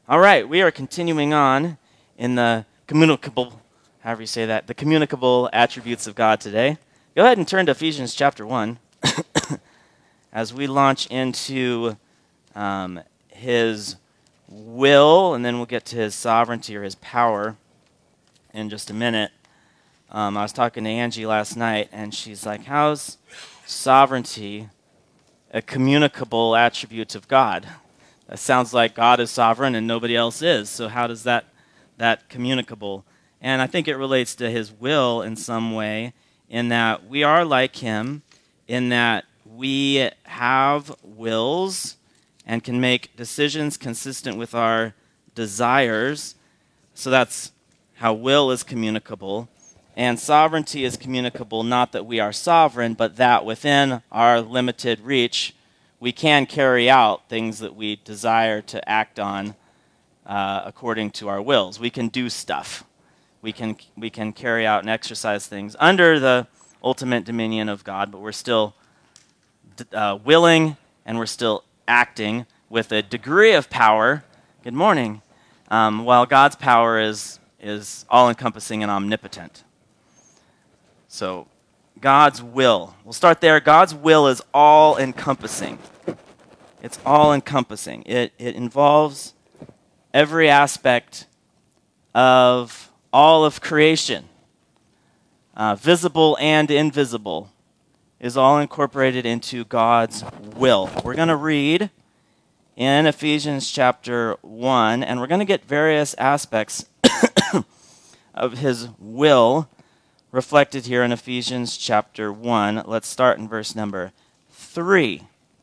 All right, we are continuing on in the communicable, however you say that, the communicable attributes of God today. Go ahead and turn to Ephesians chapter 1 as we launch into his will, and then we'll get to his sovereignty or his power in just a minute. I was talking to Angie last night, and she's like, how's sovereignty a communicable attribute of God? It sounds like God is sovereign and nobody else is. So how does that communicable? And I think it relates to his will in some way, in that we are like him, in that we have wills and can make decisions consistent with our desires. So that's how will is communicable. And sovereignty is communicable, not that we are sovereign, but that within our limited reach, we can carry out things that we desire to act on according to our wills. We can do stuff. We can carry out and exercise things under the ultimate dominion of God, but we're still willing and we're still acting with a degree of power. Good morning. While God's power is all-encompassing and omnipotent. So God's will. We'll start there. God's will is all-encompassing. It's all-encompassing. It involves every aspect of all of creation, visible and invisible, is all incorporated into God's will. We're going to read in Ephesians chapter 1, and we're going to get various aspects of his will reflected here in Ephesians chapter 1. Let's start in verse number 3.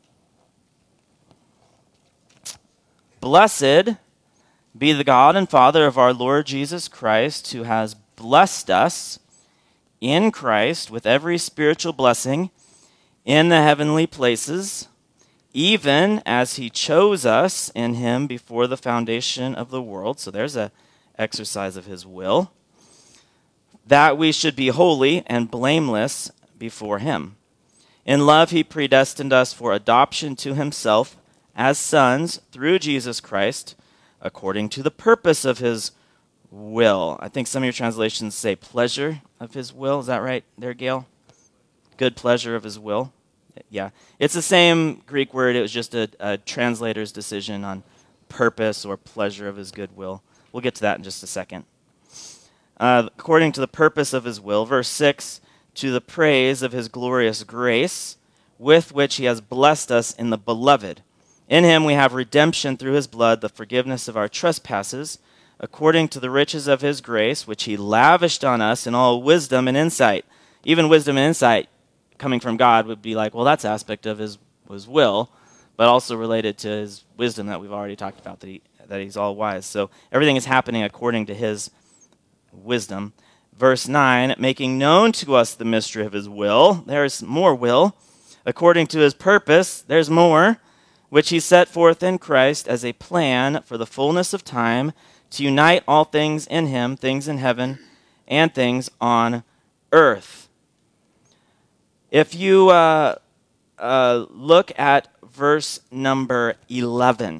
Blessed be the God and Father of our Lord Jesus Christ, who has blessed us in Christ with every spiritual blessing in the heavenly places, even as he chose us in him before the foundation of the world. So there's an exercise of his will, that we should be holy and blameless before him. In love he predestined us for adoption to himself as sons through Jesus Christ, according to the purpose of his will. I think some of your translations say pleasure of his will. Is that right there, Gail? Good pleasure of his will. Yeah. It's the same Greek word. It was just a translator's decision on purpose or pleasure of his good will. We'll get to that in just a second. According to the purpose of his will. Verse 6, to the praise of his glorious grace, with which he has blessed us in the beloved. In him we have redemption through his blood, the forgiveness of our trespasses, according to the riches of his grace, which he lavished on us in all wisdom and insight. Even wisdom and insight coming from God would be like, well, that's aspect of his will, but also related to his wisdom that we've already talked about, that he's all wise. So everything is happening according to his wisdom. Verse 9, making known to us the mystery of his will. There's more will. According to his purpose, there's more, which he set forth in Christ as a plan for the fullness of time, to unite all things in him, things in heaven and things on earth. If you look at verse number 11,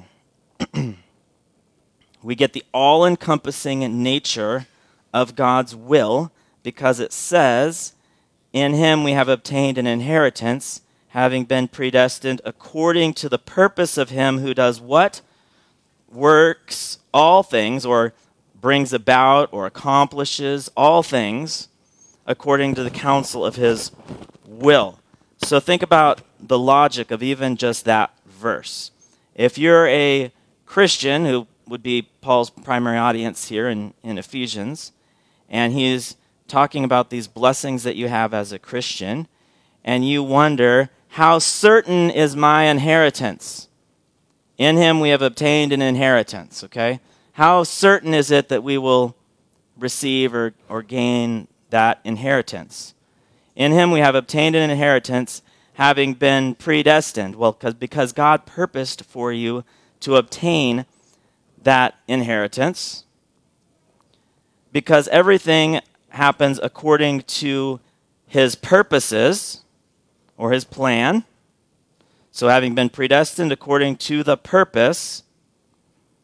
we get the all-encompassing nature of God's will, because it says, in him we have obtained an inheritance, having been predestined according to the purpose of him who does what? Works all things, or brings about or accomplishes all things according to the counsel of his will. So think about the logic of even just that verse. If you're a Christian, who would be Paul's primary audience here in Ephesians, and he's talking about these blessings that you have as a Christian, and you wonder, how certain is my inheritance? In him we have obtained an inheritance, okay? How certain is it that we will receive or gain that inheritance? In him we have obtained an inheritance, having been predestined. Well, because God purposed for you to obtain that inheritance, because everything happens according to his purposes or his plan. So having been predestined according to the purpose,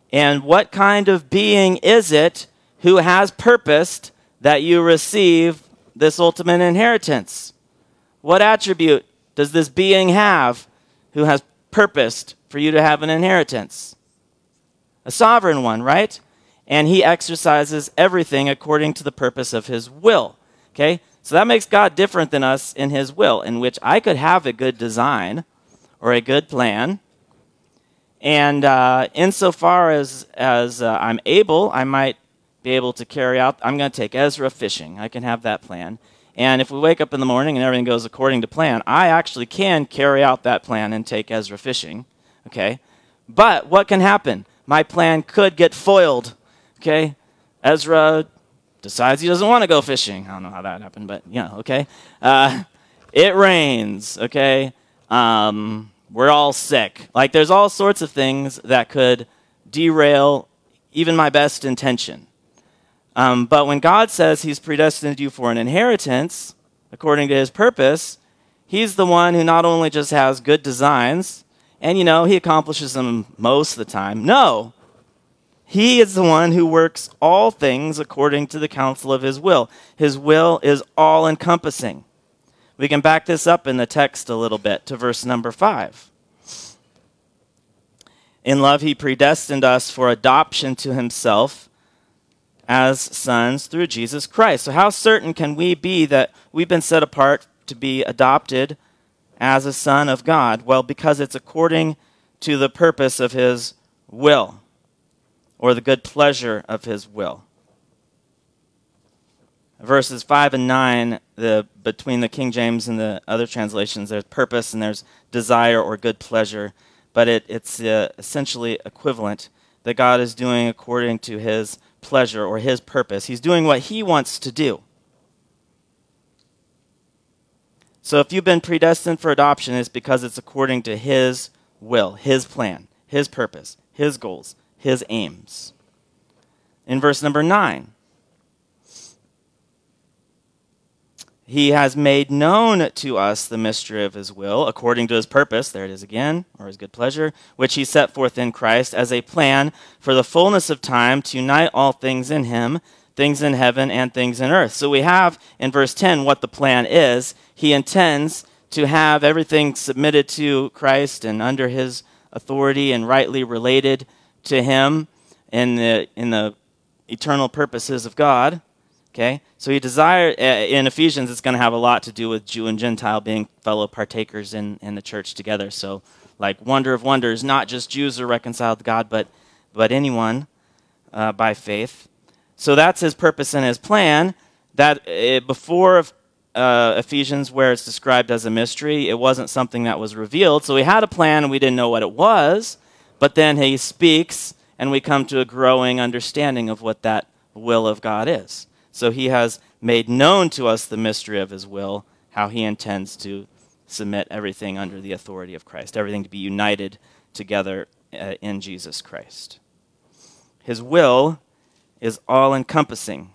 And what kind of being is it who has purposed that you receive this ultimate inheritance? What attribute does this being have who has purposed for you to have an inheritance? A sovereign one, right? And he exercises everything according to the purpose of his will. Okay? So that makes God different than us in his will, in which I could have a good design or a good plan. And insofar as I'm able, I might be able to carry out, I'm going to take Ezra fishing. I can have that plan. And if we wake up in the morning and everything goes according to plan, I actually can carry out that plan and take Ezra fishing. Okay? But what can happen? My plan could get foiled. Okay? Ezra decides he doesn't want to go fishing. I don't know how that happened, but yeah, okay. It rains, okay? We're all sick. Like, there's all sorts of things that could derail even my best intention. But when God says he's predestined you for an inheritance, according to his purpose, he's the one who not only just has good designs, and, he accomplishes them most of the time. No, he is the one who works all things according to the counsel of his will. His will is all-encompassing. We can back this up in the text a little bit to verse number 5. In love, he predestined us for adoption to himself as sons through Jesus Christ. So how certain can we be that we've been set apart to be adopted as a son of God? Well, because it's according to the purpose of his will, or the good pleasure of his will. Verses 5 and 9, between the King James and the other translations, there's purpose and there's desire or good pleasure, but it's essentially equivalent, that God is doing according to his pleasure or his purpose. He's doing what he wants to do. So if you've been predestined for adoption, it's because it's according to his will, his plan, his purpose, his goals, his aims. In verse number 9, he has made known to us the mystery of his will, according to his purpose, there it is again, or his good pleasure, which he set forth in Christ as a plan for the fullness of time to unite all things in him, things in heaven and things in earth. So we have in verse 10 what the plan is. He intends to have everything submitted to Christ and under his authority and rightly related to him in the eternal purposes of God. Okay, so he desired, in Ephesians, it's going to have a lot to do with Jew and Gentile being fellow partakers in the church together. So, like, wonder of wonders, not just Jews are reconciled to God, but anyone by faith. So that's his purpose and his plan. That before Ephesians, where it's described as a mystery, it wasn't something that was revealed. So we had a plan and we didn't know what it was, but then he speaks and we come to a growing understanding of what that will of God is. So he has made known to us the mystery of his will, how he intends to submit everything under the authority of Christ, everything to be united together in Jesus Christ. His will is all-encompassing.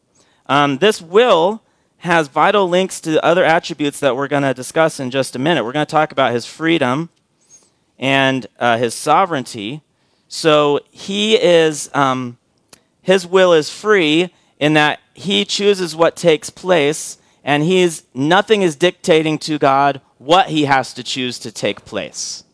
This will has vital links to other attributes that we're going to discuss in just a minute. We're going to talk about his freedom and his sovereignty. So he is, his will is free in that he chooses what takes place, and nothing is dictating to God what he has to choose to take place.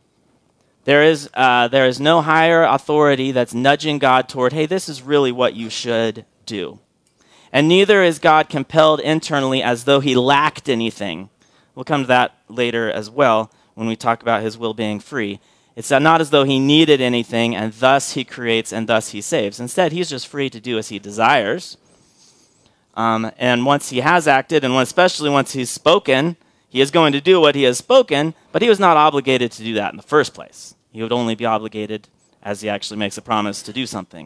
There is no higher authority that's nudging God toward, hey, this is really what you should do. And neither is God compelled internally as though he lacked anything. We'll come to that later as well when we talk about his will being free. It's not as though he needed anything, and thus he creates, and thus he saves. Instead, he's just free to do as he desires. And once he has acted, and especially once he's spoken, he is going to do what he has spoken, but he was not obligated to do that in the first place. He would only be obligated as he actually makes a promise to do something.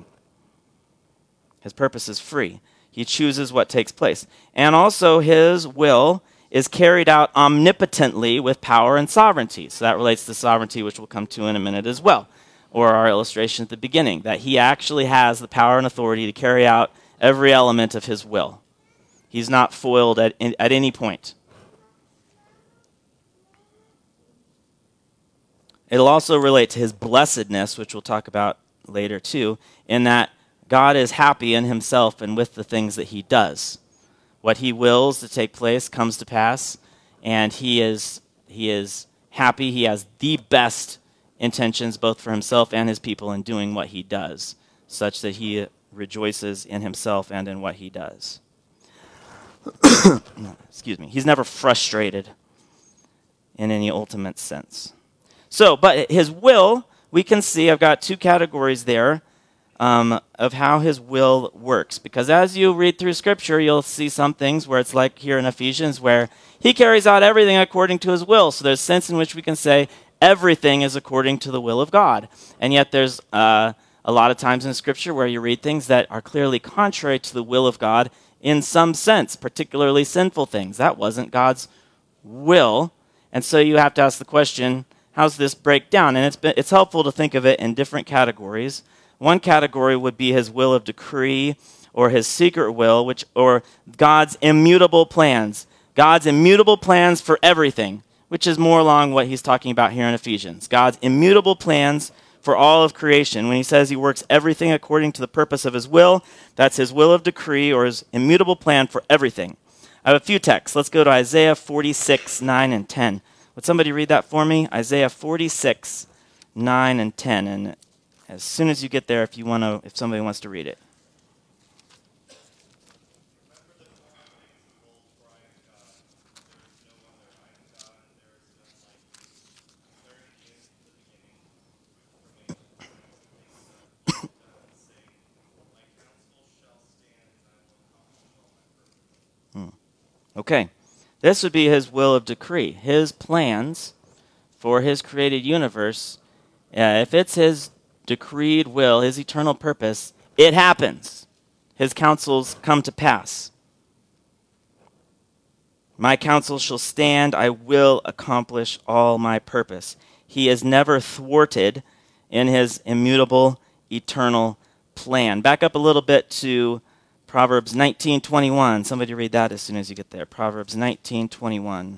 His purpose is free. He chooses what takes place. And also his will is carried out omnipotently with power and sovereignty. So that relates to sovereignty, which we'll come to in a minute as well, or our illustration at the beginning, that he actually has the power and authority to carry out every element of his will. He's not foiled at any point. It'll also relate to his blessedness, which we'll talk about later too, in that God is happy in himself and with the things that he does. What he wills to take place comes to pass, and he is happy. He has the best intentions both for himself and his people in doing what he does, such that he rejoices in himself and in what he does. Excuse me. He's never frustrated in any ultimate sense. So, but his will, we can see, I've got two categories there of how his will works. Because as you read through Scripture, you'll see some things where it's like here in Ephesians, where he carries out everything according to his will. So there's a sense in which we can say everything is according to the will of God. And yet there's a lot of times in Scripture where you read things that are clearly contrary to the will of God in some sense, particularly sinful things. That wasn't God's will. And so you have to ask the question, how's this break down? And it's helpful to think of it in different categories. One category would be his will of decree or his secret will, or God's immutable plans. God's immutable plans for everything, which is more along what he's talking about here in Ephesians. God's immutable plans for all of creation. When he says he works everything according to the purpose of his will, that's his will of decree or his immutable plan for everything. I have a few texts. Let's go to Isaiah 46, 9, and 10. Would somebody read that for me? Isaiah 46, 9, and 10. And as soon as you get there, if somebody wants to read it. Okay, this would be his will of decree. His plans for his created universe, if it's his decreed will, his eternal purpose, it happens. His counsels come to pass. My counsel shall stand, I will accomplish all my purpose. He is never thwarted in his immutable, eternal plan. Back up a little bit to Proverbs 19:21. Somebody read that as soon as you get there. Proverbs 19:21.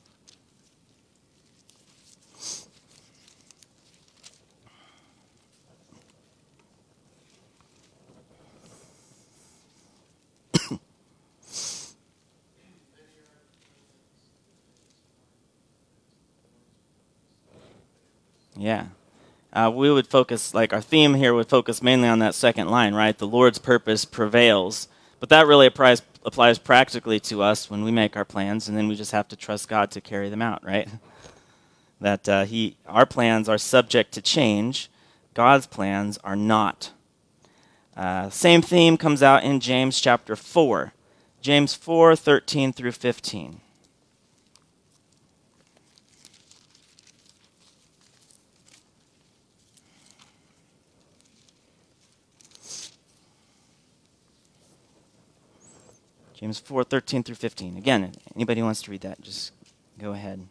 Yeah. We would focus, like our theme here would focus mainly on that second line, right? The Lord's purpose prevails. But that really applies practically to us when we make our plans, and then we just have to trust God to carry them out, right? That our plans are subject to change. God's plans are not. Same theme comes out in James chapter 4. James 4, 13 through 15. James 4, 13 through 15. Again, anybody who wants to read that, just go ahead.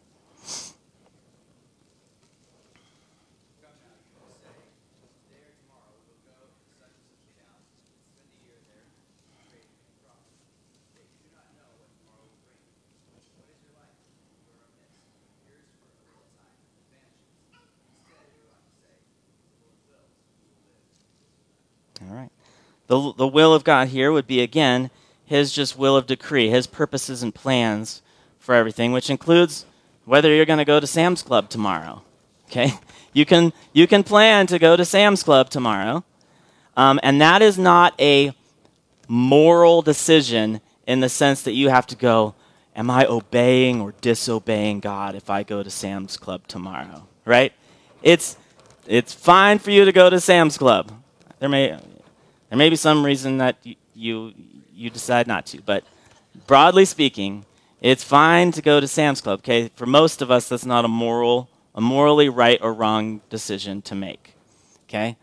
All right. The will of God here would be, again, his just will of decree, his purposes and plans for everything, which includes whether you're going to go to Sam's Club tomorrow. Okay? You can plan to go to Sam's Club tomorrow, and that is not a moral decision in the sense that you have to go, am I obeying or disobeying God if I go to Sam's Club tomorrow? Right? It's fine for you to go to Sam's Club. There may be some reason that you decide not to, but broadly speaking, it's fine to go to Sam's Club. Okay, for most of us, that's not a morally right or wrong decision to make. Okay,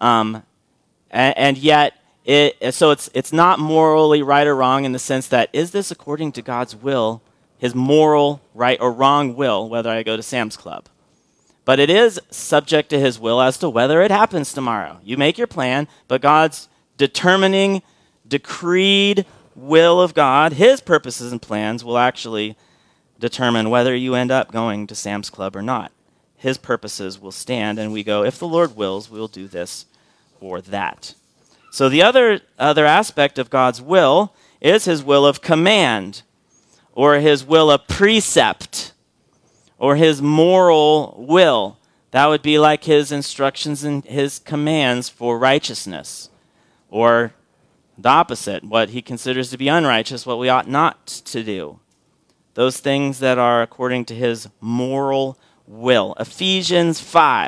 and yet it's not morally right or wrong in the sense that is this according to God's will, His moral right or wrong will, whether I go to Sam's Club. But it is subject to His will as to whether it happens tomorrow. You make your plan, but God's determining, decreed will of God, His purposes and plans will actually determine whether you end up going to Sam's Club or not. His purposes will stand, and we go, if the Lord wills, we'll do this for that. So the other aspect of God's will is his will of command, or his will of precept, or his moral will. That would be like his instructions and his commands for righteousness, or the opposite, what he considers to be unrighteous, what we ought not to do. Those things that are according to his moral will. Ephesians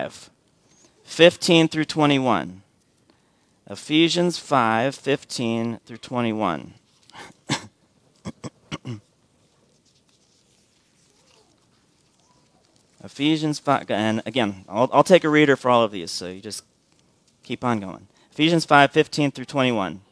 5:15 through 21. Ephesians 5:15 through 21. Ephesians 5, and again, I'll take a reader for all of these, so you just keep on going. Ephesians 5:15 through 21.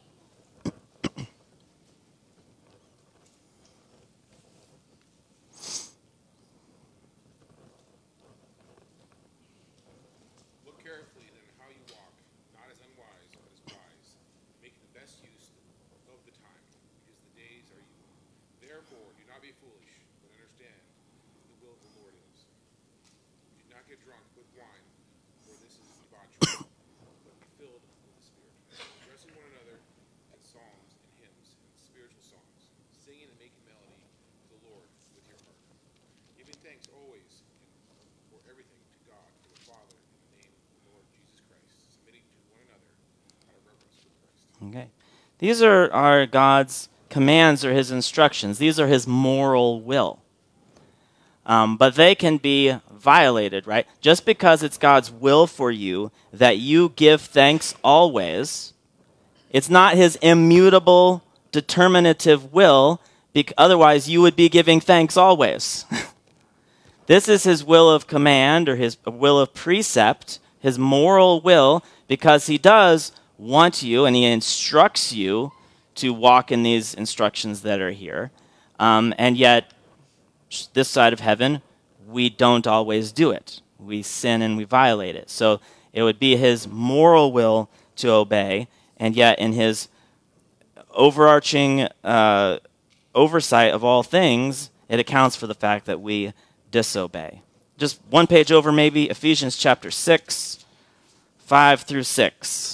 Look carefully then how you walk, not as unwise, but as wise, making the best use of the time, because the days are evil. Therefore, do not be foolish, but understand what the will of the Lord is. Do not get drunk with wine, for this is debauchery, but be filled with the Spirit, addressing one another in psalms and hymns and spiritual songs, singing and making melody to the Lord with your heart, giving thanks always for everything to God, to the Father, in the name of the Lord Jesus Christ, submitting to one another out of reverence for Christ. Okay. These are God's commands or his instructions. These are his moral will. But they can be violated, right? Just because it's God's will for you that you give thanks always, it's not his immutable, determinative will, otherwise you would be giving thanks always. This is his will of command or his will of precept, his moral will, because he does want you and he instructs you to walk in these instructions that are here. And yet, this side of heaven, we don't always do it. We sin and we violate it. So it would be his moral will to obey, and yet in his overarching oversight of all things, it accounts for the fact that we disobey. Just one page over maybe, Ephesians chapter 6, 5 through 6.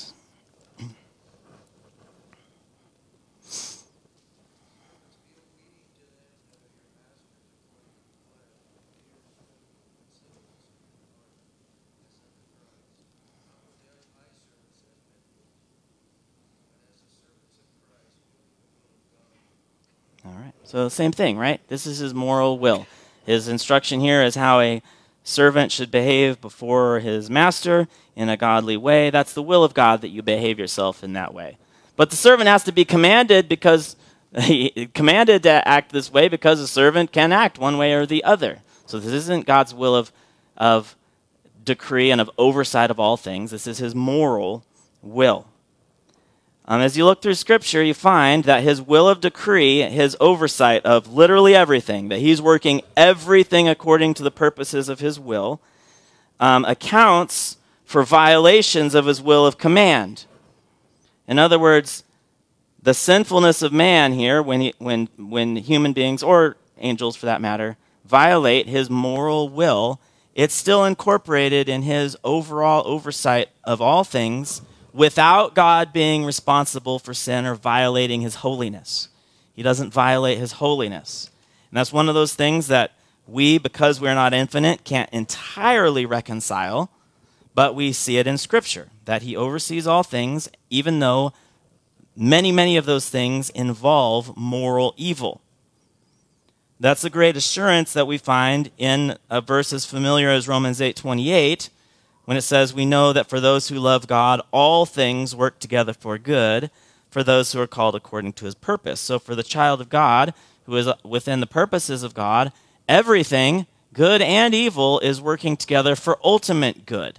All right. So same thing, right? This is his moral will. His instruction here is how a servant should behave before his master in a godly way. That's the will of God, that you behave yourself in that way. But the servant has to be commanded commanded to act this way because the servant can act one way or the other. So this isn't God's will of decree and of oversight of all things. This is his moral will. As you look through Scripture, you find that his will of decree, his oversight of literally everything, that he's working everything according to the purposes of his will, accounts for violations of his will of command. In other words, the sinfulness of man here, when human beings, or angels for that matter, violate his moral will, it's still incorporated in his overall oversight of all things, without God being responsible for sin or violating his holiness. He doesn't violate his holiness. And that's one of those things that we, because we're not infinite, can't entirely reconcile, but we see it in Scripture, that he oversees all things, even though many, many of those things involve moral evil. That's a great assurance that we find in a verse as familiar as Romans 8:28, when it says, we know that for those who love God, all things work together for good, for those who are called according to his purpose. So for the child of God, who is within the purposes of God, everything, good and evil, is working together for ultimate good.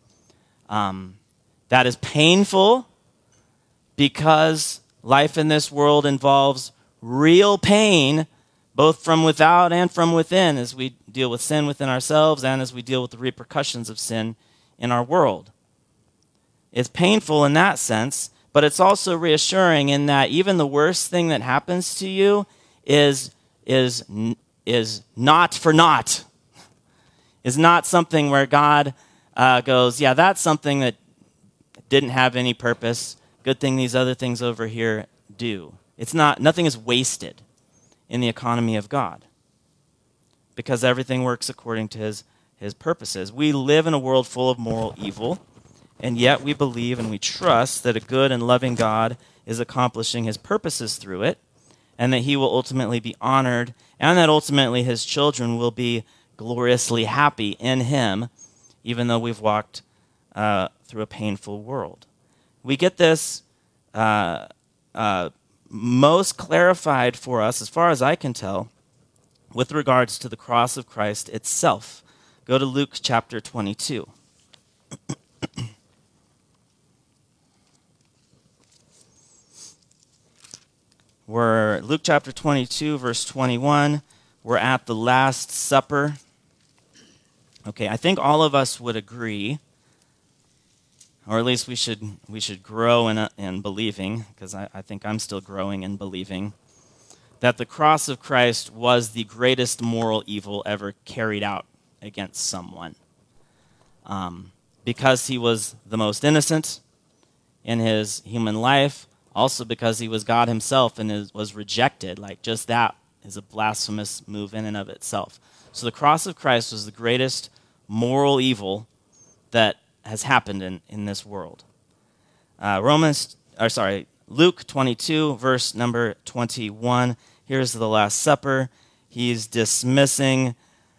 That is painful because life in this world involves real pain, both from without and from within, as we deal with sin within ourselves and as we deal with the repercussions of sin in our world. It's painful in that sense, but it's also reassuring in that even the worst thing that happens to you is not for naught. Is not something where God goes, yeah, that's something that didn't have any purpose. Good thing these other things over here do. Nothing is wasted in the economy of God because everything works according to his purposes. We live in a world full of moral evil, and yet we believe and we trust that a good and loving God is accomplishing his purposes through it, and that he will ultimately be honored, and that ultimately his children will be gloriously happy in him, even though we've walked through a painful world. We get this most clarified for us, as far as I can tell, with regards to the cross of Christ itself. Go to Luke chapter 22. We're Luke chapter 22, verse 21. We're at the Last Supper. Okay, I think all of us would agree, or at least we should grow in believing, because I think I'm still growing in believing, that the cross of Christ was the greatest moral evil ever carried out against someone. Because he was the most innocent in his human life, also because he was God himself and was rejected. Like, just that is a blasphemous move in and of itself. So the cross of Christ was the greatest moral evil that has happened in this world. Luke 22, verse number 21. Here's the Last Supper. He's dismissing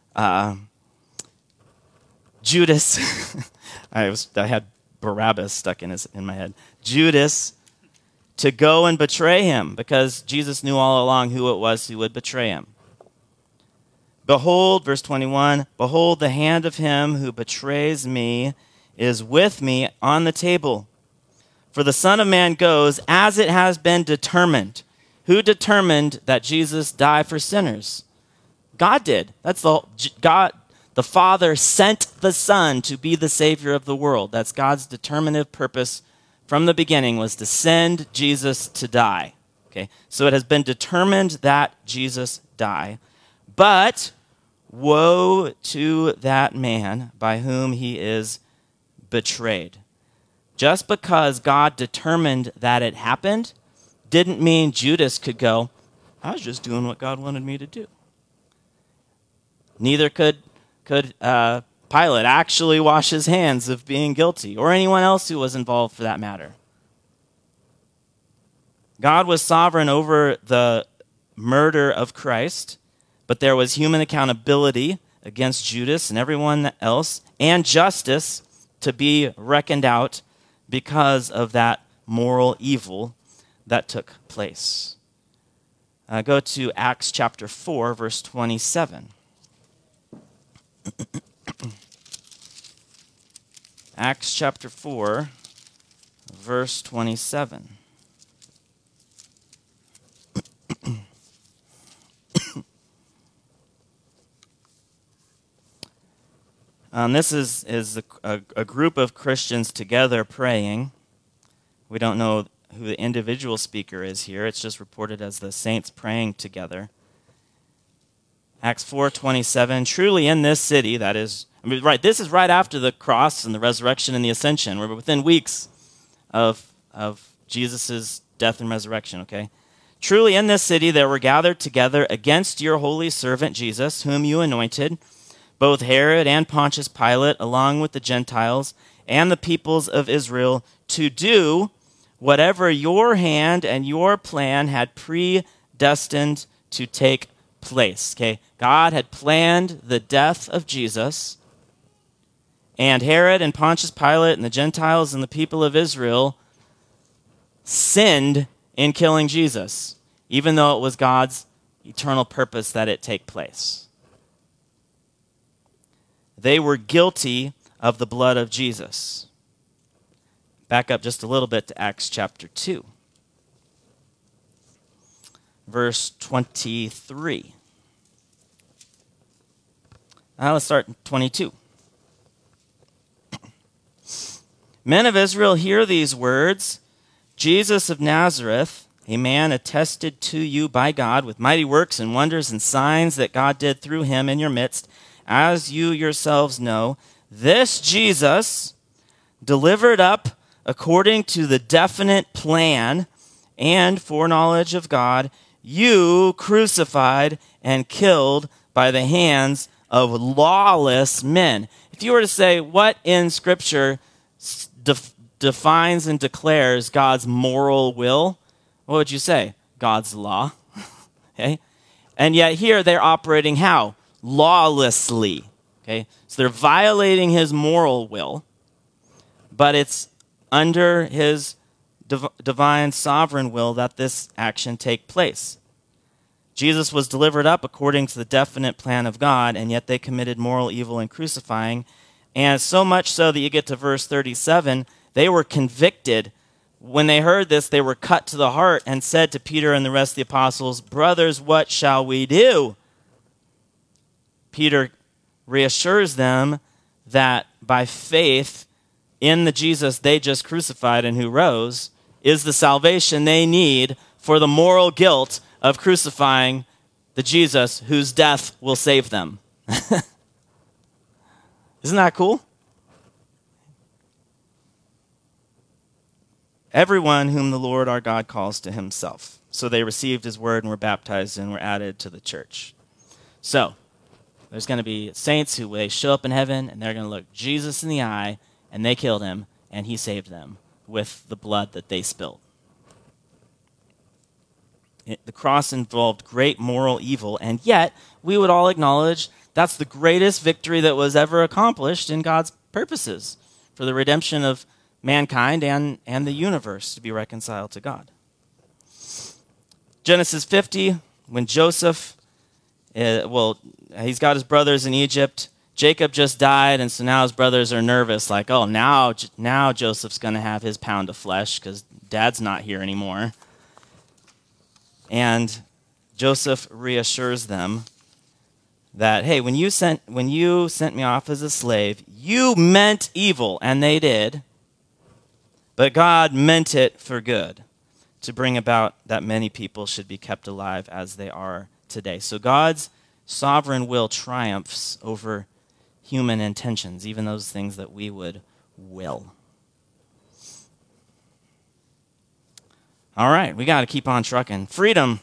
Judas. I had Barabbas stuck in my head. Judas, to go and betray him, because Jesus knew all along who it was who would betray him. Behold, verse 21, behold, the hand of him who betrays me is with me on the table. For the Son of Man goes as it has been determined. Who determined that Jesus died for sinners? God did. God. The Father sent the Son to be the Savior of the world. That's God's determinative purpose from the beginning, was to send Jesus to die. Okay, so it has been determined that Jesus die. But woe to that man by whom he is betrayed. Just because God determined that it happened didn't mean Judas could go, I was just doing what God wanted me to do. Neither could Pilate actually wash his hands of being guilty, or anyone else who was involved for that matter. God was sovereign over the murder of Christ, but there was human accountability against Judas and everyone else, and justice to be reckoned out because of that moral evil that took place. Go to Acts chapter 4, verse 27. Acts chapter 4, verse 27. This is a group of Christians together praying. We don't know who the individual speaker is here. It's just reported as the saints praying together. Acts 4:27. Truly in this city, that is, this is right after the cross and the resurrection and the ascension. We're within weeks of Jesus' death and resurrection, okay? Truly in this city there were gathered together against your holy servant Jesus, whom you anointed, both Herod and Pontius Pilate, along with the Gentiles and the peoples of Israel, to do whatever your hand and your plan had predestined to take place. Okay, God had planned the death of Jesus, and Herod and Pontius Pilate and the Gentiles and the people of Israel sinned in killing Jesus, even though it was God's eternal purpose that it take place. They were guilty of the blood of Jesus. Back up just a little bit to Acts chapter 2. Verse 23. Let's start in 22. Men of Israel, hear these words. Jesus of Nazareth, a man attested to you by God with mighty works and wonders and signs that God did through him in your midst, as you yourselves know, this Jesus, delivered up according to the definite plan and foreknowledge of God, you crucified and killed by the hands of lawless men. If you were to say what in Scripture defines and declares God's moral will, what would you say? God's law. Okay? And yet here they're operating how? Lawlessly. Okay? So they're violating his moral will, but it's under his divine sovereign will that this action take place. Jesus was delivered up according to the definite plan of God, and yet they committed moral evil in crucifying. And so much so that you get to verse 37, they were convicted. When they heard this, they were cut to the heart and said to Peter and the rest of the apostles, "Brothers, what shall we do?" Peter reassures them that by faith in the Jesus they just crucified and who rose is the salvation they need for the moral guilt of crucifying the Jesus whose death will save them. Isn't that cool? Everyone whom the Lord our God calls to himself. So they received his word and were baptized and were added to the church. So there's going to be saints who they show up in heaven and they're going to look Jesus in the eye, and they killed him and he saved them with the blood that they spilled. The cross involved great moral evil, and yet we would all acknowledge that's the greatest victory that was ever accomplished in God's purposes for the redemption of mankind and the universe to be reconciled to God. Genesis 50, when Joseph, he's got his brothers in Egypt. Jacob just died, and so now his brothers are nervous, like, oh, now Joseph's going to have his pound of flesh because dad's not here anymore. And Joseph reassures them that, hey, when you sent me off as a slave, you meant evil, and they did, but God meant it for good, to bring about that many people should be kept alive as they are today. So God's sovereign will triumphs over human intentions, even those things that we would will. All right, we got to keep on trucking. Freedom.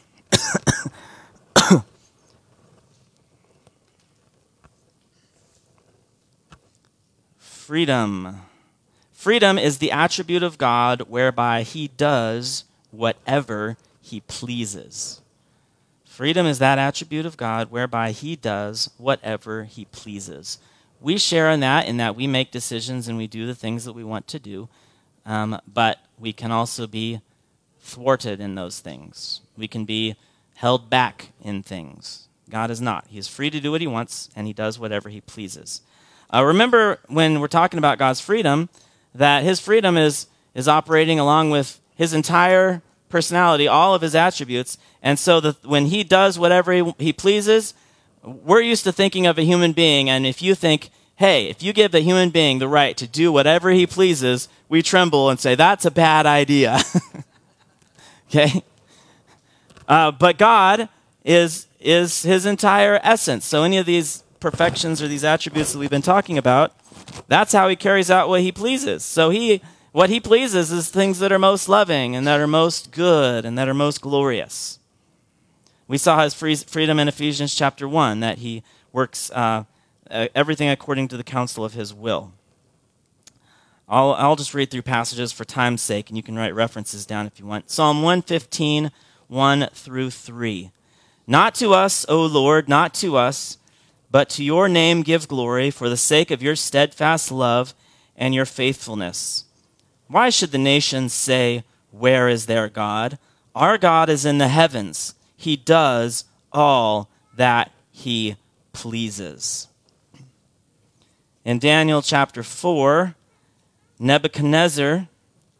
Freedom. Freedom is the attribute of God whereby he does whatever he pleases. Freedom is that attribute of God whereby he does whatever he pleases. We share in that we make decisions and we do the things that we want to do, but we can also be thwarted in those things. We can be held back in things. God is not. He is free to do what he wants, and he does whatever he pleases. Remember when we're talking about God's freedom, that his freedom is operating along with his entire personality, all of his attributes, and so that when he does whatever he pleases, we're used to thinking of a human being, and if you think, hey, if you give the human being the right to do whatever he pleases, we tremble and say, that's a bad idea. Okay? But God is his entire essence. So any of these perfections or these attributes that we've been talking about, that's how he carries out what he pleases. So what he pleases is things that are most loving and that are most good and that are most glorious. We saw his freedom in Ephesians chapter 1, that he works everything according to the counsel of his will. I'll just read through passages for time's sake, and you can write references down if you want. Psalm 115, 1 through 3. Not to us, O Lord, not to us, but to your name give glory for the sake of your steadfast love and your faithfulness. Why should the nations say, where is their God? Our God is in the heavens. He does all that he pleases. In Daniel chapter 4, Nebuchadnezzar,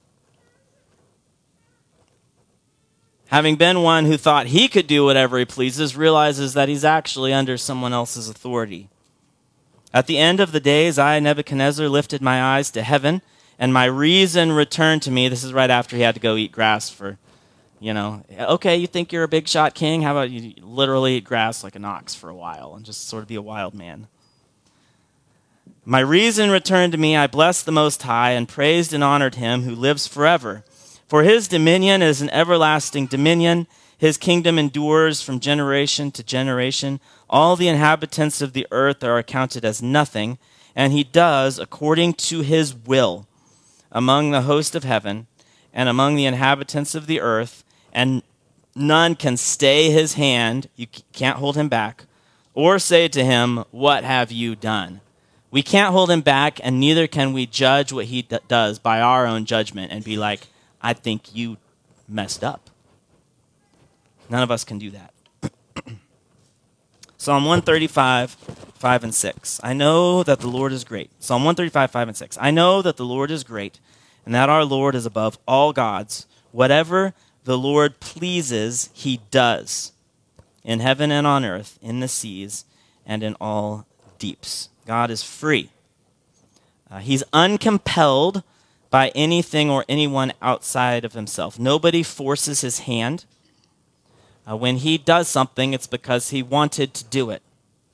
having been one who thought he could do whatever he pleases, realizes that he's actually under someone else's authority. At the end of the days, I, Nebuchadnezzar, lifted my eyes to heaven, and my reason returned to me. This is right after he had to go eat grass for, okay, you think you're a big shot king? How about you literally eat grass like an ox for a while and just sort of be a wild man? My reason returned to me. I blessed the Most High and praised and honored him who lives forever. For his dominion is an everlasting dominion. His kingdom endures from generation to generation. All the inhabitants of the earth are accounted as nothing, and he does according to his will among the host of heaven and among the inhabitants of the earth, and none can stay his hand. You can't hold him back, or say to him, what have you done? We can't hold him back, and neither can we judge what he does by our own judgment and be like, I think you messed up. None of us can do that. Psalm 135, 5 and 6. I know that the Lord is great. Psalm 135, 5 and 6. I know that the Lord is great, and that our Lord is above all gods. Whatever the Lord pleases, he does, in heaven and on earth, in the seas, and in all deeps. God is free. He's uncompelled by anything or anyone outside of himself. Nobody forces his hand. When he does something, it's because he wanted to do it.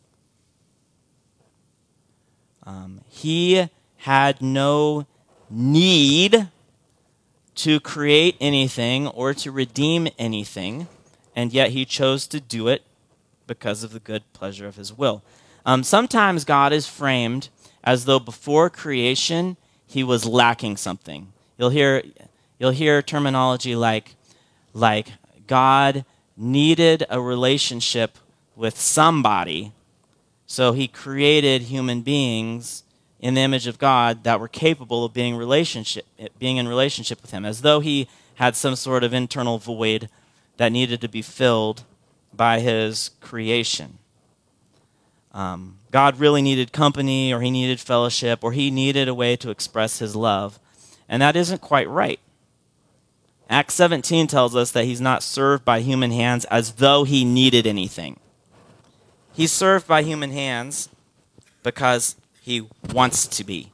He had no need to create anything or to redeem anything, and yet he chose to do it because of the good pleasure of his will. Sometimes God is framed as though before creation he was lacking something. You'll hear terminology like God needed a relationship with somebody, so he created human beings in the image of God that were capable of being in relationship with him, as though he had some sort of internal void that needed to be filled by his creation. God really needed company, or he needed fellowship, or he needed a way to express his love, and that isn't quite right. Acts 17 tells us that he's not served by human hands as though he needed anything. He's served by human hands because he wants to be.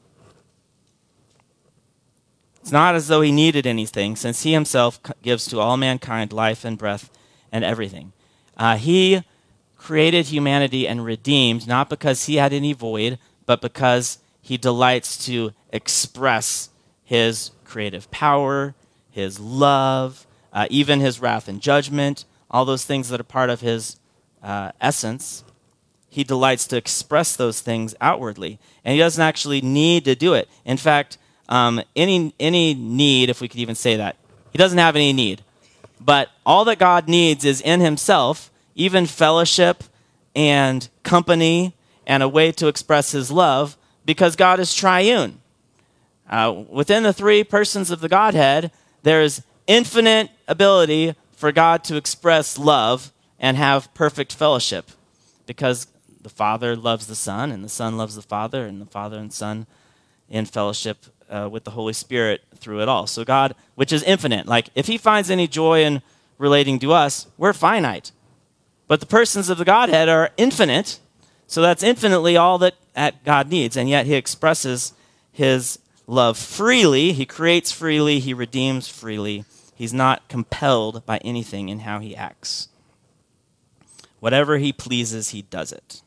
It's not as though he needed anything, since he himself gives to all mankind life and breath and everything. He created humanity and redeemed, not because he had any void, but because he delights to express his creative power, his love, even his wrath and judgment, all those things that are part of his essence. He delights to express those things outwardly, and he doesn't actually need to do it. In fact, any need, if we could even say that, he doesn't have any need. But all that God needs is in himself, even fellowship and company and a way to express his love, because God is triune. Within the three persons of the Godhead, there is infinite ability for God to express love and have perfect fellowship, because the Father loves the Son, and the Son loves the Father, and the Father and Son in fellowship with the Holy Spirit through it all. So God, which is infinite, like if he finds any joy in relating to us, we're finite. But the persons of the Godhead are infinite, so that's infinitely all that God needs, and yet he expresses his love freely, he creates freely, he redeems freely. He's not compelled by anything in how he acts. Whatever he pleases, he does it.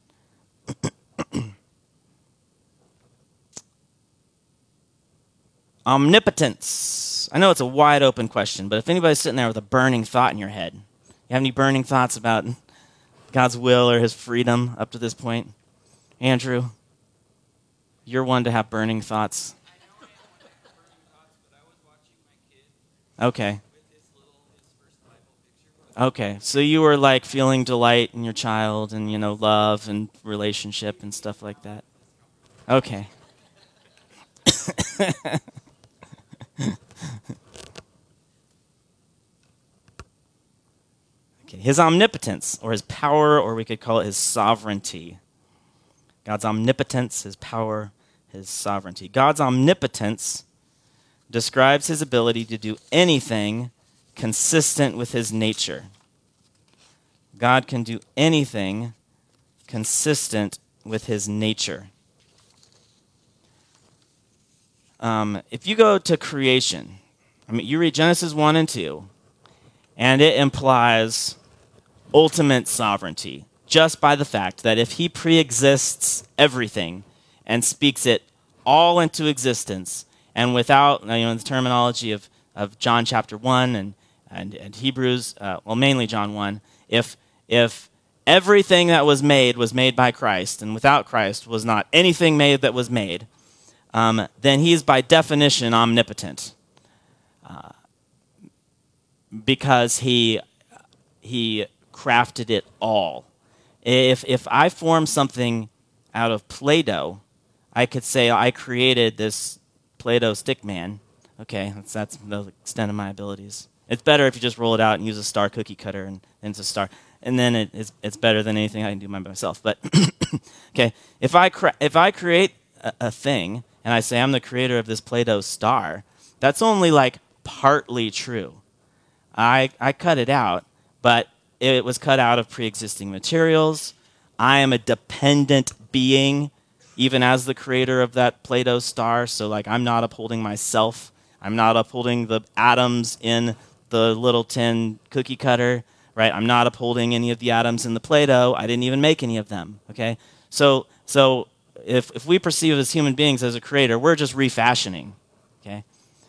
Omnipotence. I know it's a wide open question, but if anybody's sitting there with a burning thought in your head, you have any burning thoughts about God's will or his freedom up to this point? Andrew, you're one to have burning thoughts. I know I don't want to have burning thoughts, but I was watching my kid Okay. with his first Bible picture book. Okay. So you were like feeling delight in your child and, love and relationship and stuff like that. Okay. His omnipotence, or his power, or we could call it his sovereignty. God's omnipotence, his power, his sovereignty. God's omnipotence describes his ability to do anything consistent with his nature. God can do anything consistent with his nature. If you go to creation, you read Genesis 1 and 2, and it implies ultimate sovereignty, just by the fact that if he pre-exists everything, and speaks it all into existence. And without, the terminology of John chapter 1 and Hebrews, mainly John 1, if everything that was made by Christ, and without Christ was not anything made that was made, then he's by definition omnipotent. Because he crafted it all. If I form something out of Play-Doh, I could say I created this Play-Doh stick man. Okay, that's the extent of my abilities. It's better if you just roll it out and use a star cookie cutter and it's a star, and then it's better than anything I can do by myself. But okay, if I create a thing and I say I'm the creator of this Play-Doh star, that's only like partly true. I cut it out, but it was cut out of pre-existing materials. I am a dependent being, even as the creator of that Play-Doh star. So, like, I'm not upholding myself. I'm not upholding the atoms in the little tin cookie cutter, right? I'm not upholding any of the atoms in the Play-Doh. I didn't even make any of them, okay? So if we perceive as human beings as a creator, we're just refashioning, okay?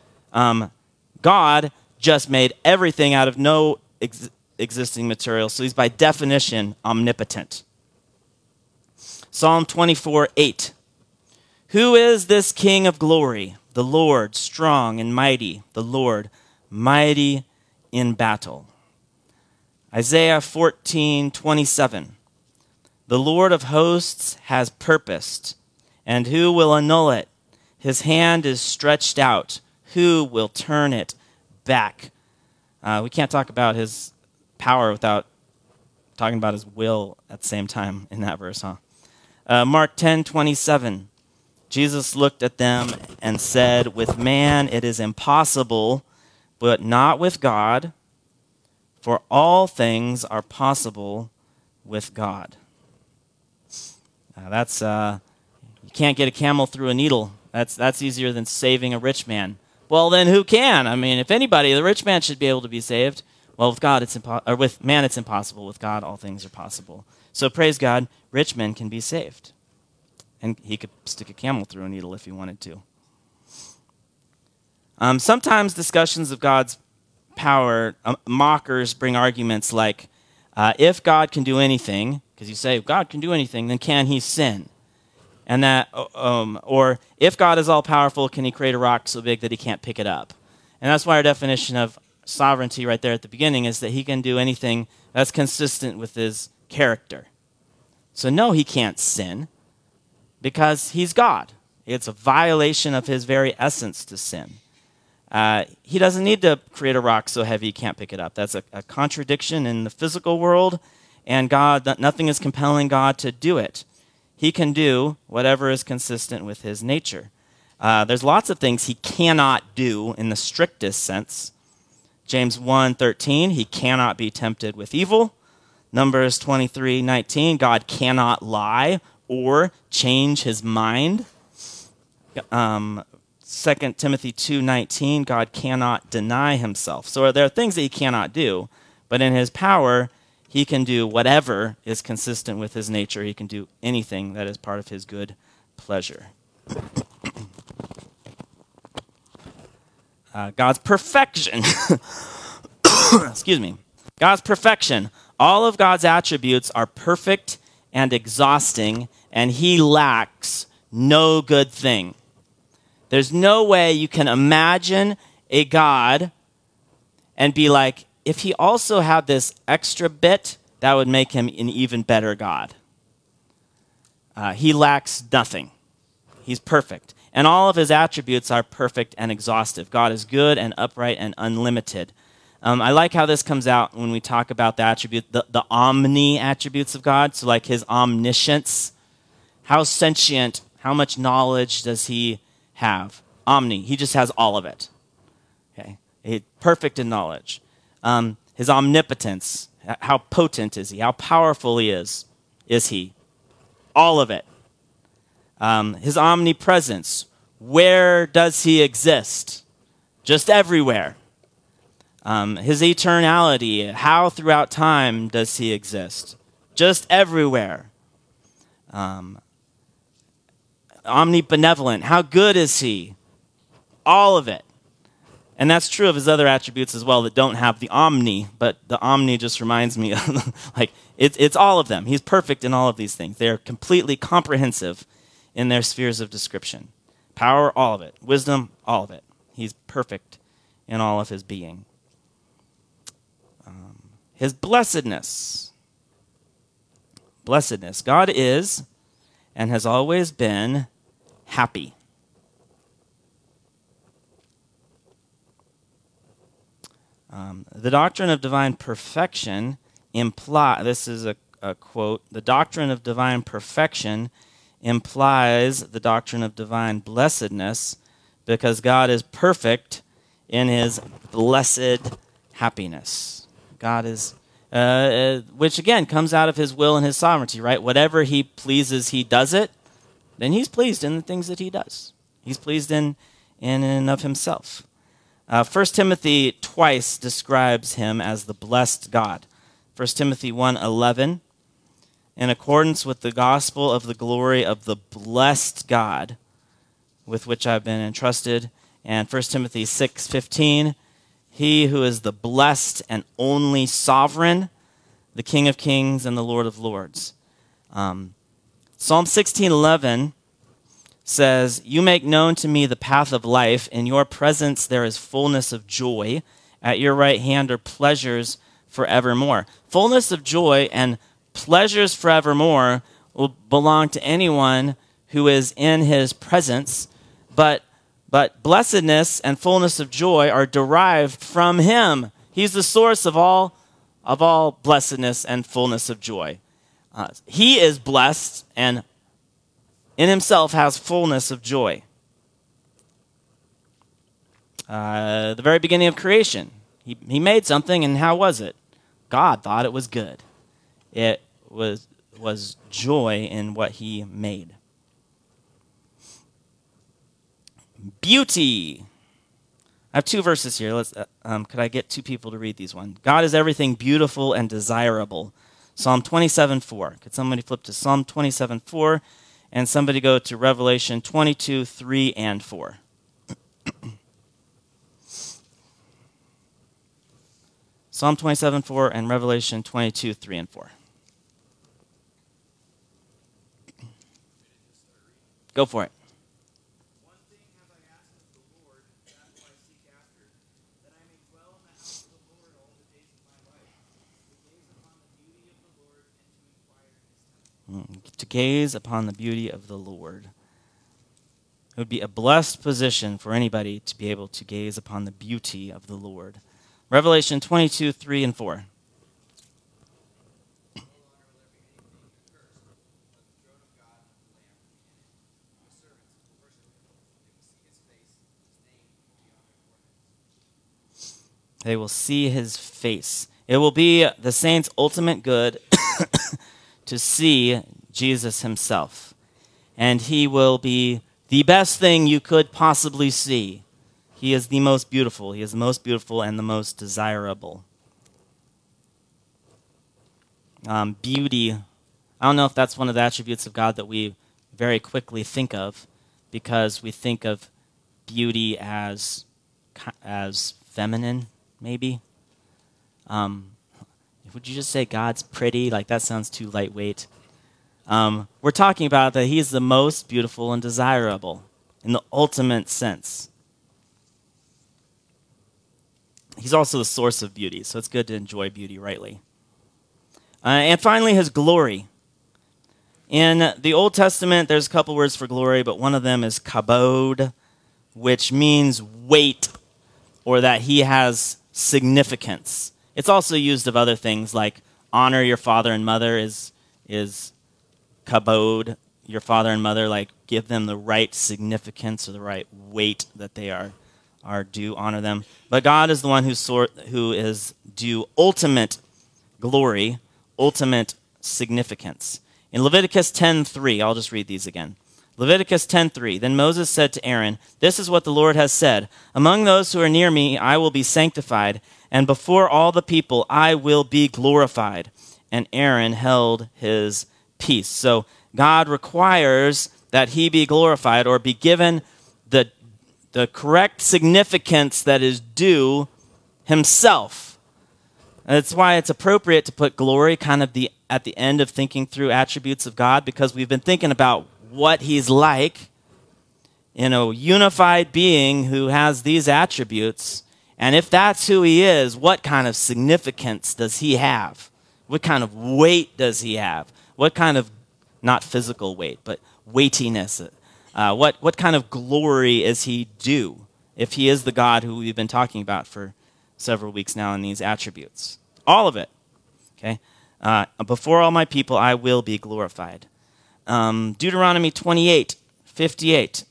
God just made everything out of no existing material, so he's by definition omnipotent. Psalm 24:8. Who is this King of glory? The Lord, strong and mighty, the Lord, mighty in battle. Isaiah 14:27. The Lord of hosts has purposed, and who will annul it? His hand is stretched out. Who will turn it back? We can't talk about his power without talking about his will at the same time in that verse, huh? Mark 10:27. Jesus looked at them and said, with man it is impossible, but not with God, for all things are possible with God. You can't get a camel through a needle. That's easier than saving a rich man. Well, then who can? I mean, if anybody, the rich man should be able to be saved. Well, with God, with man, it's impossible. With God, all things are possible. So praise God, rich men can be saved. And he could stick a camel through a needle if he wanted to. Sometimes discussions of God's power, mockers bring arguments like, if God can do anything, because you say, if God can do anything, then can he sin? And that, or if God is all powerful, can he create a rock so big that he can't pick it up? And that's why our definition of sovereignty right there at the beginning is that he can do anything that's consistent with his character. So no, he can't sin because he's God. It's a violation of his very essence to sin. He doesn't need to create a rock so heavy he can't pick it up. That's a contradiction in the physical world, and God, nothing is compelling God to do it. He can do whatever is consistent with his nature. There's lots of things he cannot do in the strictest sense. James 1:13, he cannot be tempted with evil. Numbers 23:19, God cannot lie or change his mind. 2 Timothy 2:19, God cannot deny himself. So there are things that he cannot do, but in his power, he can do whatever is consistent with his nature. He can do anything that is part of his good pleasure. God's perfection. Excuse me. God's perfection. All of God's attributes are perfect and exhausting, and he lacks no good thing. There's no way you can imagine a God and be like, if he also had this extra bit, that would make him an even better God. He lacks nothing. He's perfect. And all of his attributes are perfect and exhaustive. God is good and upright and unlimited. I like how this comes out when we talk about the attribute, the omni attributes of God. So like his omniscience. How sentient, how much knowledge does he have? Omni. He just has all of it. Okay. He's perfect in knowledge. His omnipotence. How potent is he? How powerful is he? All of it. His omnipresence. Where does he exist? Just everywhere. His eternality. How throughout time does he exist? Just everywhere. omnibenevolent. How good is he? All of it. And that's true of his other attributes as well that don't have the omni, but the omni just reminds me of, like, it's all of them. He's perfect in all of these things. They're completely comprehensive in their spheres of description. Power, all of it. Wisdom, all of it. He's perfect in all of his being. His blessedness. Blessedness. God is and has always been happy. The doctrine of divine perfection this is a quote, the doctrine of divine perfection implies the doctrine of divine blessedness because God is perfect in his blessed happiness. God is, which again comes out of his will and his sovereignty, right? Whatever he pleases, he does it. Then he's pleased in the things that he does. He's pleased in and of himself. 1 Timothy twice describes him as the blessed God. 1 Timothy 1:11, in accordance with the gospel of the glory of the blessed God with which I've been entrusted. And 1 Timothy 6:15, he who is the blessed and only sovereign, the King of kings and the Lord of lords. Psalm 16:11 says, you make known to me the path of life. In your presence there is fullness of joy. At your right hand are pleasures forevermore. Fullness of joy and pleasures forevermore will belong to anyone who is in his presence, but blessedness and fullness of joy are derived from him. He's the source of all blessedness and fullness of joy. He is blessed and in himself has fullness of joy. The very beginning of creation, he made something, and how was it? God thought it was good. It was joy in what he made. Beauty. I have two verses here. Could I get two people to read these one? God is everything beautiful and desirable. Psalm 27:4. Could somebody flip to Psalm 27:4? And somebody go to Revelation 22:3 and 4. Psalm 27:4 and Revelation 22:3 and 4. Go for it. One thing have I asked of the Lord, that will I seek after, that I may dwell in the house of the Lord all the days of my life, to gaze upon the beauty of the Lord and to inquire in his temple. To gaze upon the beauty of the Lord. It would be a blessed position for anybody to be able to gaze upon the beauty of the Lord. Revelation 22:3 and 4. They will see his face. It will be the saints' ultimate good to see Jesus himself. And he will be the best thing you could possibly see. He is the most beautiful. He is the most beautiful and the most desirable. Beauty. I don't know if that's one of the attributes of God that we very quickly think of, because we think of beauty as feminine, maybe. Would you just say God's pretty? Like, that sounds too lightweight. We're talking about that he's the most beautiful and desirable in the ultimate sense. He's also the source of beauty, so it's good to enjoy beauty rightly. And finally, his glory. In the Old Testament, there's a couple words for glory, but one of them is kabod, which means weight, or that he has significance. It's also used of other things, like honor your father and mother is kabod. Your father and mother, like, give them the right significance or the right weight that they are due. Honor them. But God is the one who is due ultimate glory, ultimate significance. In Leviticus 10:3, I'll just read these again. Leviticus 10:3, then Moses said to Aaron, this is what the Lord has said, among those who are near me I will be sanctified, and before all the people I will be glorified. And Aaron held his peace. So God requires that he be glorified or be given the correct significance that is due himself. That's why it's appropriate to put glory kind of at the end of thinking through attributes of God, because we've been thinking about what he's like in a unified being who has these attributes. And if that's who he is, what kind of significance does he have? What kind of weight does he have? What kind of, not physical weight, but weightiness? What kind of glory is he due if he is the God who we've been talking about for several weeks now in these attributes? All of it. Okay? Before all my people, I will be glorified. Deuteronomy 28:58.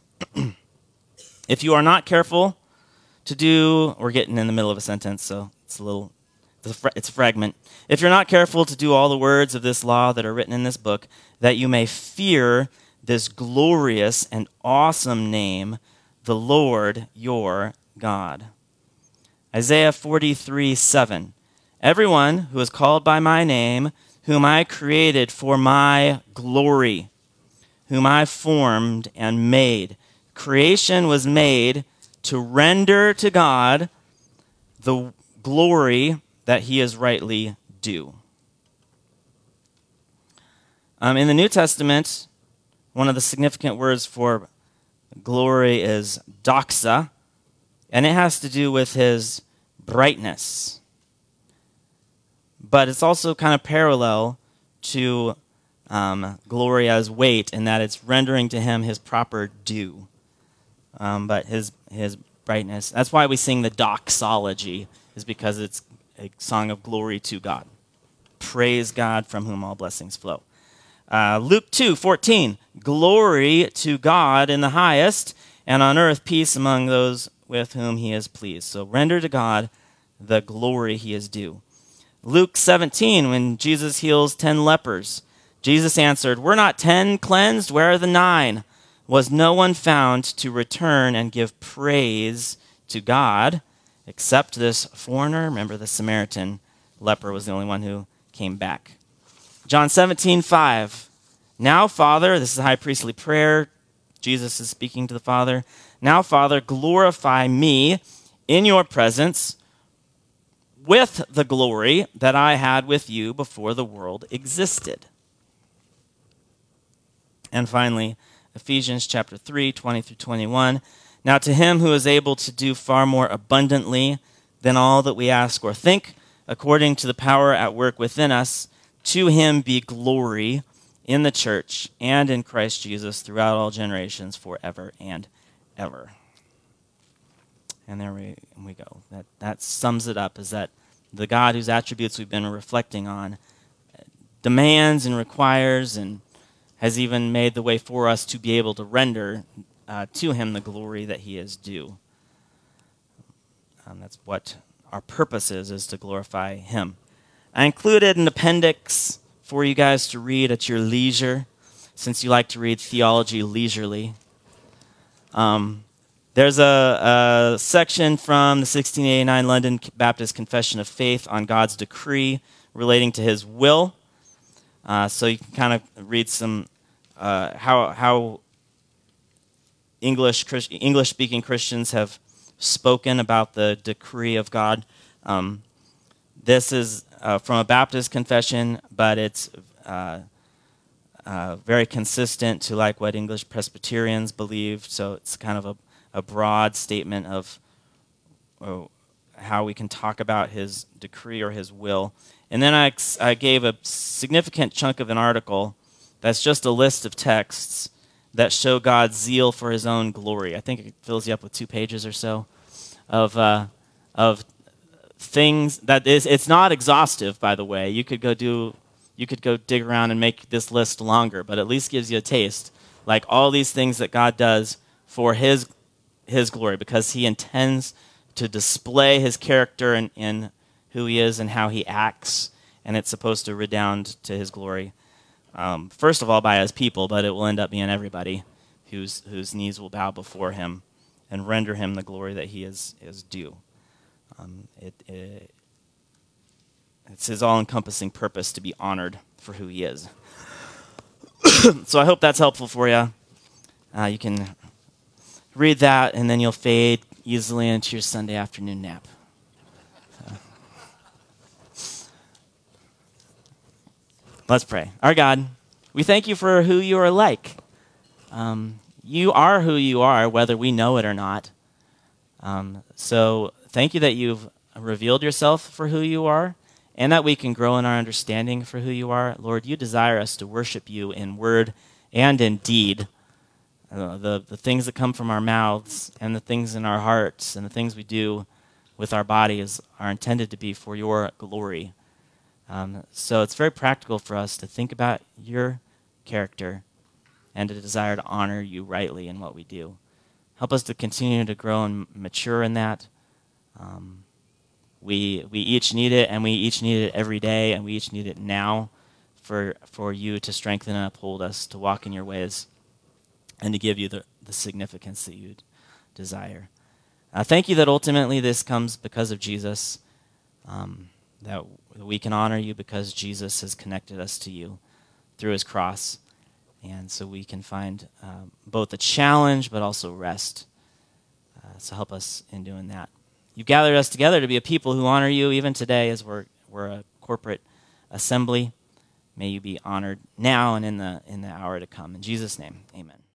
If you are not careful to do, we're getting in the middle of a sentence, so it's a fragment. If you're not careful to do all the words of this law that are written in this book, that you may fear this glorious and awesome name, the Lord your God. Isaiah 43:7. Everyone who is called by my name, whom I created for my glory, whom I formed and made. Creation was made to render to God the glory that he is rightly due. In the New Testament, one of the significant words for glory is doxa, and it has to do with his brightness. But it's also kind of parallel to glory as weight, in that it's rendering to him his proper due. But his brightness. That's why we sing the doxology, is because it's a song of glory to God. Praise God, from whom all blessings flow. Luke 2:14. Glory to God in the highest, and on earth peace among those with whom he is pleased. So render to God the glory he is due. Luke 17, when Jesus heals 10 lepers, Jesus answered, "Were not 10 cleansed? Where are the 9? Was no one found to return and give praise to God except this foreigner?" Remember, the Samaritan leper was the only one who came back. John 17:5. Now, Father, this is a high priestly prayer. Jesus is speaking to the Father. Now, Father, glorify me in your presence with the glory that I had with you before the world existed. And finally, Ephesians chapter 3, 20 through 21. Now to him who is able to do far more abundantly than all that we ask or think, according to the power at work within us, to him be glory in the church and in Christ Jesus throughout all generations, forever and ever. And there we go. That sums it up, is that the God whose attributes we've been reflecting on demands and requires and has even made the way for us to be able to render to him the glory that he is due. That's what our purpose is to glorify him. I included an appendix for you guys to read at your leisure, since you like to read theology leisurely. There's a section from the 1689 London Baptist Confession of Faith on God's decree relating to his will. So you can kind of read some how English-speaking Christians have spoken about the decree of God. This is from a Baptist confession, but it's very consistent to like what English Presbyterians believe. So it's kind of a broad statement of how we can talk about his decree or his will. And then I gave a significant chunk of an article that's just a list of texts that show God's zeal for his own glory. I think it fills you up with 2 pages or so of things that is. It's not exhaustive, by the way. You could go dig around and make this list longer, but at least gives you a taste. Like all these things that God does for his glory, because he intends to display his character in who he is and how he acts, and it's supposed to redound to his glory. First of all, by his people, but it will end up being everybody whose knees will bow before him and render him the glory that he is due. It's his all-encompassing purpose to be honored for who he is. So I hope that's helpful for you. You can read that, and then you'll fade easily into your Sunday afternoon nap. Let's pray. Our God, we thank you for who you are like. You are who you are, whether we know it or not. So thank you that you've revealed yourself for who you are, and that we can grow in our understanding for who you are. Lord, you desire us to worship you in word and in deed. The things that come from our mouths and the things in our hearts and the things we do with our bodies are intended to be for your glory. So it's very practical for us to think about your character and to desire to honor you rightly in what we do. Help us to continue to grow and mature in that. We each need it, and we each need it every day, and we each need it now for you to strengthen and uphold us, to walk in your ways, and to give you the significance that you desire. Thank you that ultimately this comes because of Jesus, that we can honor you because Jesus has connected us to you through his cross. And so we can find both a challenge but also rest. So help us in doing that. You've gathered us together to be a people who honor you even today as we're a corporate assembly. May you be honored now and in the hour to come. In Jesus' name, amen.